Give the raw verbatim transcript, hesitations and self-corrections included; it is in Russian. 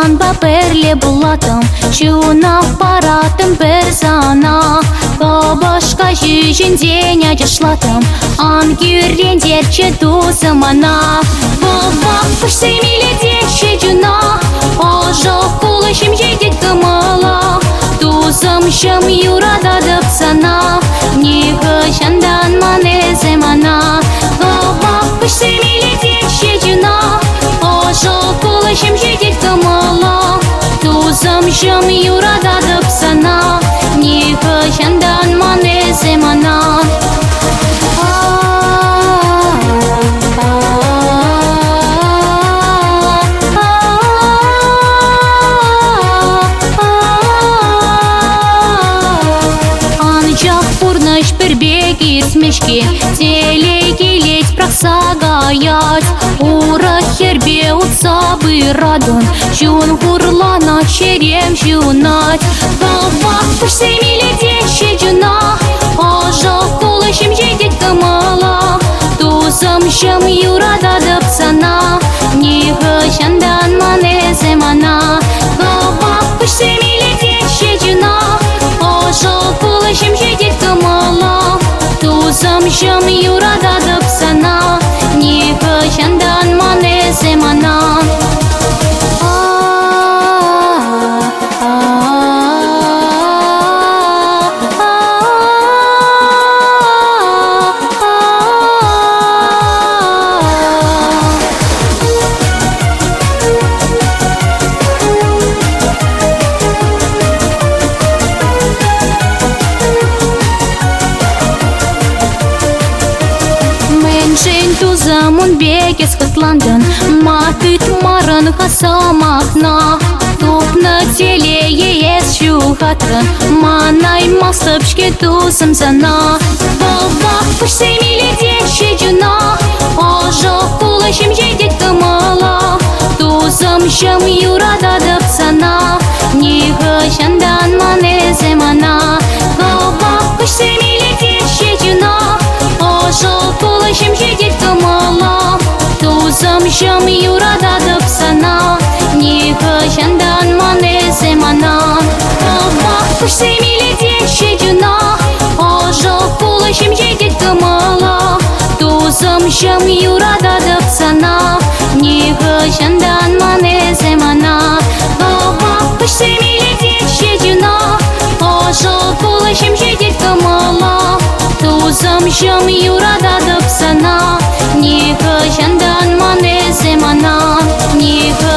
Баперле булатым, чуна паратым бер сана. Кабашка жүжінден ажышлатым, ан күрендерче дусым ана. Бабак пішсе миледетші жуна, ожық кулышым жедет кымала. Дусым шым юрададып сана, негі жандан манезем ана. Бабак пішсе миледетші жуна, ожық кулышым жедет кымала. Дусым шым юрададып сана, негі жандан манезем ана. Пербеги смешки, телеги ледь просагаять. Ура хербе утсабы радон, чун хурлана черем жунать. Бабак пішсе миледетші жуна, ожық кулышым жедет кымала. Дусым шым юрададып сана, негі жандан манезем ана. Бабак пішсе миледетші жуна, ожық кулышым жедет кымала. Дусым шым юрададып сана, негі жандан манезем ана. Тузамун бекес хытландын, матыт марын хасамахна. Тупны теле ес шухатрын, манай масып шке тусым сана. Бабак пішсе миледетші жуна, ожық кулышым жедет кымала. Тусым шым юрададып сана, негі жандан манезем ана. Бабак пішсе миледетші жуна, ожық кулышым жедет кымала. Дусым шым юрададып сана, негі жандан манезем ана. Бабак пішсе миледетші жуна, ожық кулышым жедет кымала. Дусым шым юрададып сана, негі жандан манезем ана. Бабак пішсе миледетші жуна, ожық кулышым жедет кымала. Дусым шым юрададып сана, негі жандан манезем ана. Негі